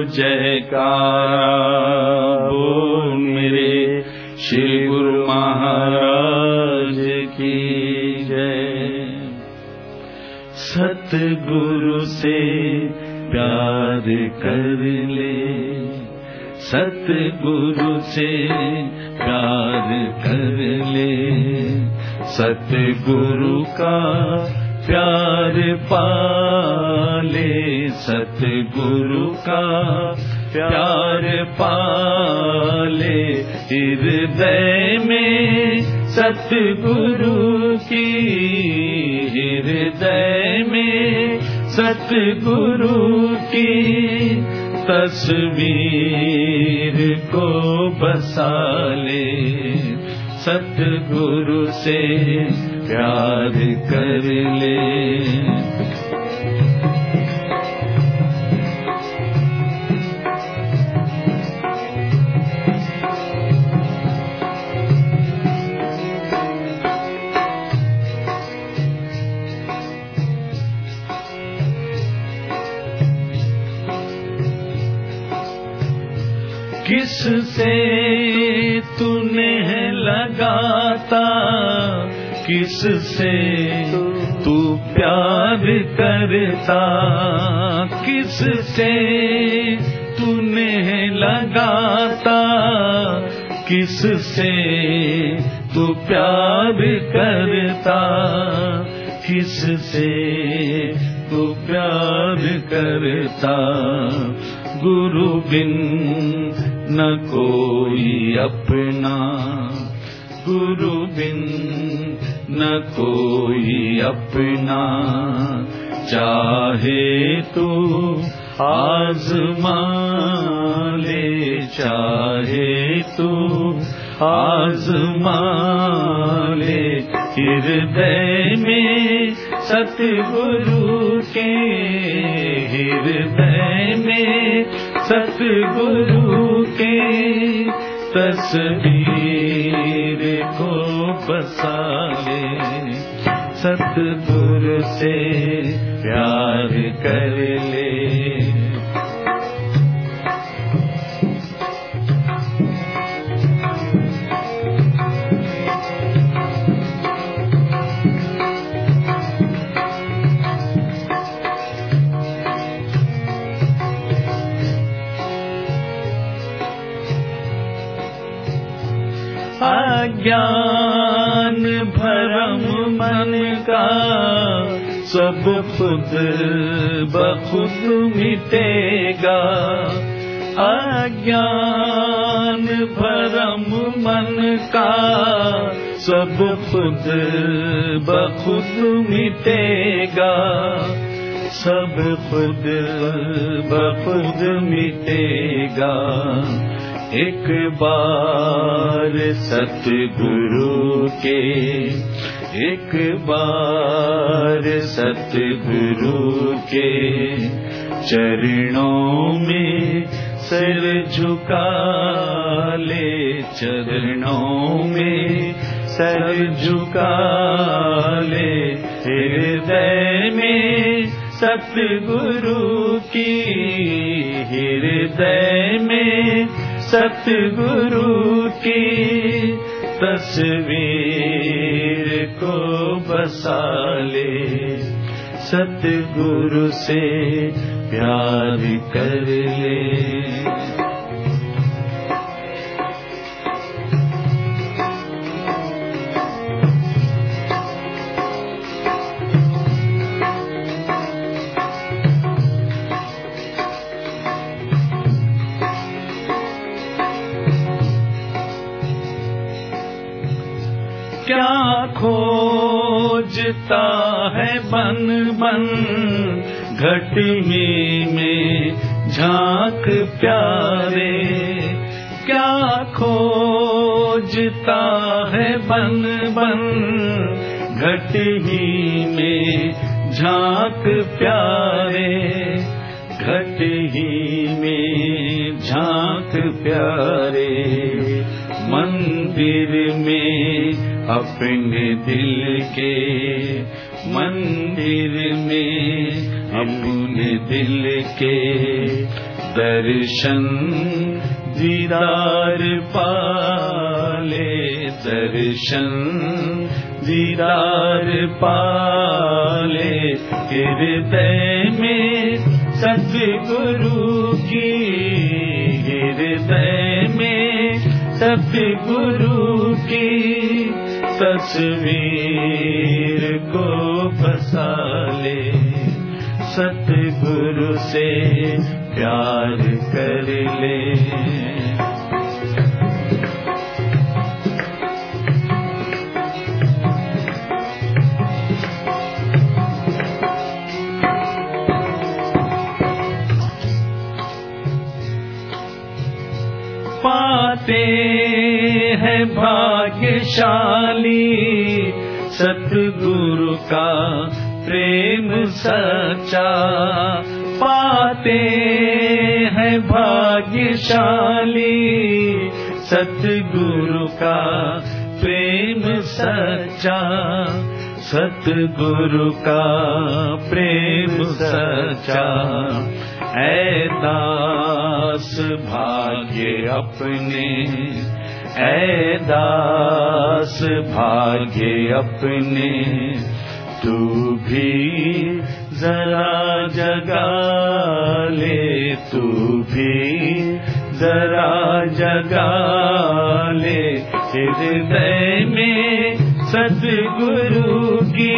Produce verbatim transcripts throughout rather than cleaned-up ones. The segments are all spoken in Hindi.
जयकारा बोल मेरे श्री गुरु महाराज की जय। सतगुरु से प्यार कर ले, सतगुरु से प्यार कर ले, सतगुरु का प्यार पाले, सतगुरु का प्यार पाले। हृदय में सतगुरु की, हृदय में सतगुरु की तस्वीर को बसा ले, सतगुरु से प्यार कर ले। किससे तूने लगाता, किससे तू प्यार करता, किससे तूने लगाता, किससे तू प्यार करता, किससे तू प्यार करता। गुरु बिन न कोई अपना, गुरु बिन न कोई अपना, चाहे तू आज़मा ले, चाहे तू आज़मा ले। हृदय में सतगुरु के, हृदय में सतगुरु के तस्वीर को बसा ले, सतगुरु से प्यार कर ले। अज्ञान भरम मन का सब खुद बखुद मिटेगा, अज्ञान भरम मन का सब खुद बखुद मिटेगा, सब खुद बखुद मिटेगा। एक बार सतगुरु के, एक बार सतगुरु के चरणों में सिर झुका ले, चरणों में सिर झुका ले। हृदय में सतगुरु की, हृदय में सतगुरु की तस्वीर को बसा ले, सतगुरु से प्यार कर ले। क्या खोजता है बन बन घट में में झांक प्यारे, क्या खोजता है बन बन घट ही में झांक प्यारे, घट ही में झांक प्यारे। मंदिर में अपने दिल के, मंदिर में अपने दिल के दर्शन दीदार पाले, दर्शन दीदार पाले, हृदय में सतगुरु की, हृदय में सतगुरु की तस्वीर को बसा ले, सतगुरु से प्यार कर ले। पाते हैं भाग्यशाली सतगुरु का प्रेम सच्चा, पाते हैं भाग्यशाली सतगुरु का प्रेम सच्चा, सतगुरु का प्रेम सच्चा। ऐ दास भाग्य अपने, ऐ दास भाग्य अपने, तू भी जरा जगा ले, तू भी जरा जगा ले, हृदय में सतगुरु की,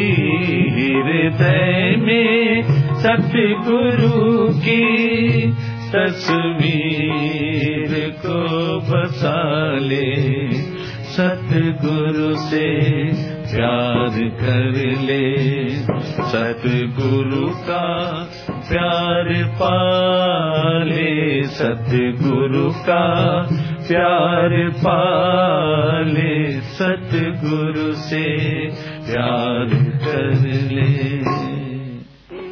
हृदय में सतगुरु की तस्वीर को बसा ले, सतगुरु से प्यार कर ले, सतगुरु का प्यार पाले, सतगुरु का प्यार पाले, सतगुरु से प्यार कर ले।